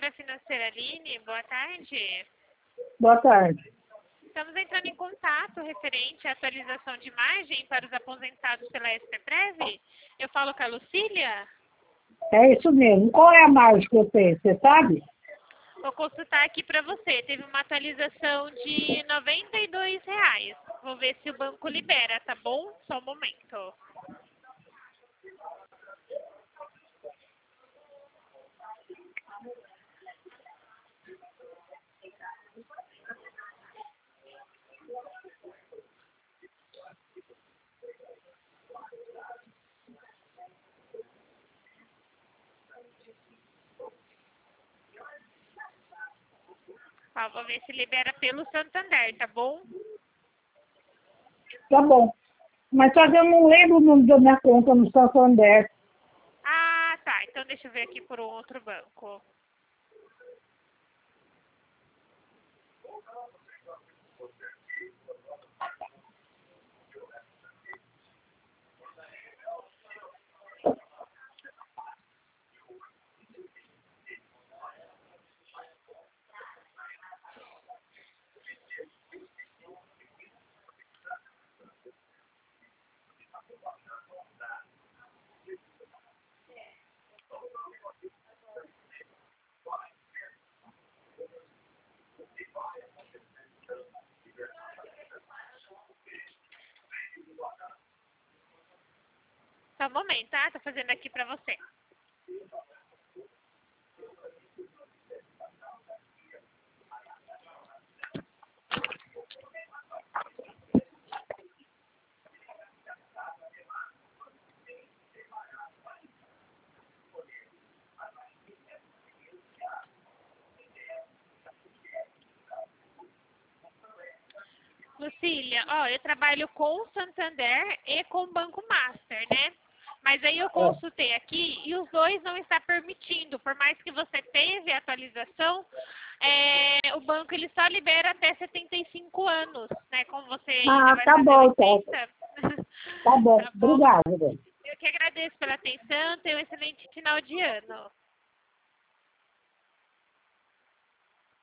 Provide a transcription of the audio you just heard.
Consultora Financeira Aline, boa tarde. Boa tarde. Estamos entrando em contato referente à atualização de imagem para os aposentados pela SPPrev. Eu falo com a Lucília. É isso mesmo. Qual é a margem que eu tenho, você sabe? Vou consultar aqui para você. Teve uma atualização de R$ 92. Vou ver se o banco libera, tá bom? Só um momento. Ó, vou ver se libera pelo Santander, tá bom? Tá bom. Mas só que eu não lembro o nome da minha conta no Santander. Ah, tá. Então deixa eu ver aqui por um outro banco. Só um momento, tá? Tô fazendo aqui pra você. Lucília, ó, eu trabalho com o Santander e com o Banco Master, né? Mas aí eu consultei aqui e os dois não está permitindo. Por mais que você teve a atualização, o banco ele só libera até 75 anos, né? Como você ainda vai Tá fazer bom, 80. Tá bom. Tá bom? Obrigada. Eu que agradeço pela atenção. Tenha um excelente final de ano.